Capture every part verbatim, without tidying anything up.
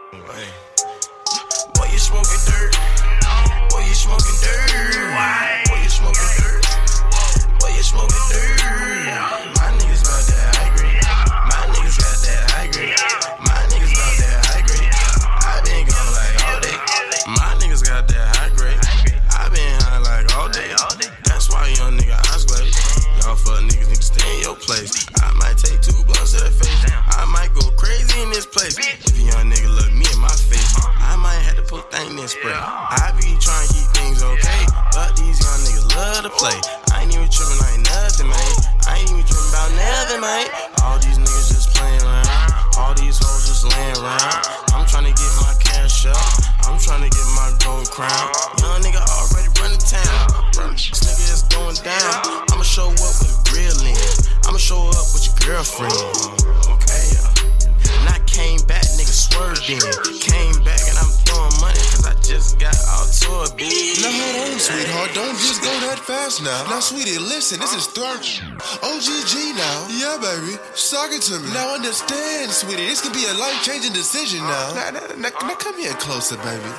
Hey. Boy, you smoking dirt. Boy, you smoking dirt. Boy, you smoking dirt. Boy, you smoking dirt. My niggas bout that high grade. My niggas got that high grade. My niggas bout that high grade. I been gone like all day. My niggas got that high grade. I been high like all day. That's why young nigga eyes glazed. Y'all fuck niggas need to stay in your place. I might take two blunts to the face. I might go crazy in this place. If a young nigga look me in my face, I might have to put things in spray. I be trying to keep things okay, but these young niggas love to play. I ain't even tripping like nothing, man. I ain't even tripping about nothing, man. All these niggas just playing around. All these hoes just laying around. I'm trying to get my cash up. I'm trying to get my gold crown. Young nigga already running town. This nigga is going down. I'ma show up with a grill in. I'ma show up with your girlfriend. Okay, and I came back, nigga swerved in. Came back and I'm throwing money cause I just got out to a beat. Now hold on, sweetheart, don't just go that fast now. Now, sweetie, listen, this is third O G G now. Yeah, baby, talk it to me. Now understand, sweetie, this could be a life-changing decision now. Now, now, now, now come here closer, baby.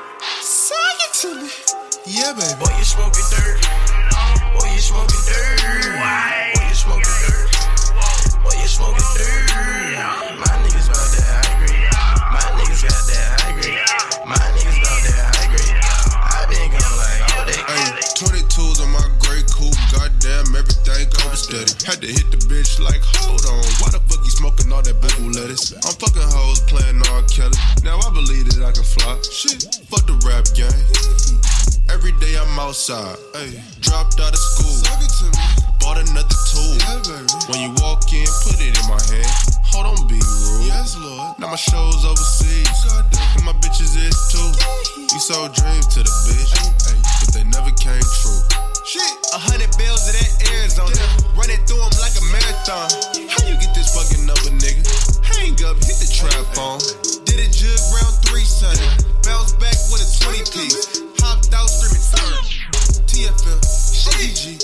Talk it to me. Yeah, baby. Boy, you smoking dirt. Boy, you smoking dirt. Boy, you smoking dirt. Boy, you smoking dirt. My niggas bout that high grade. My niggas got that high grade. My niggas bout that high grade. I been gone like all day. Hey, twenty-twos on my gray coupe. Goddamn, everything comes steady. Had to hit the bitch like, hold on. Why the fuck you smoking all that boo-boo lettuce? I'm fucking hoes playing R. Kelly. Now I believe that I can fly. Shit, fuck the rap game. Every day I'm outside. Hey, dropped out of school. Bought another tool. Yeah, baby. When you walk in, put it in my hand. Hold on, be rude. Yes, Lord. Now my show's overseas. And my bitches is too. We sold dreams to the bitch, ay, but they never came true. Shit, a hundred bills of that Arizona. Yeah. Running through them like a marathon. How you get this fucking number, nigga? Hang up, hit the trap phone. Did a jug round three Sunday. Bounce back with a twenty piece. Hopped out screaming third. T F L, G G.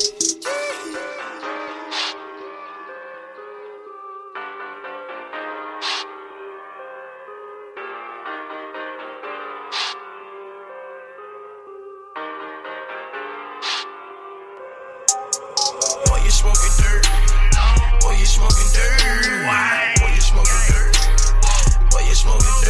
Boy, you smoking dirt. Boy, you smoking dirt. Boy, you smoking dirt. Boy, you smoking dirt.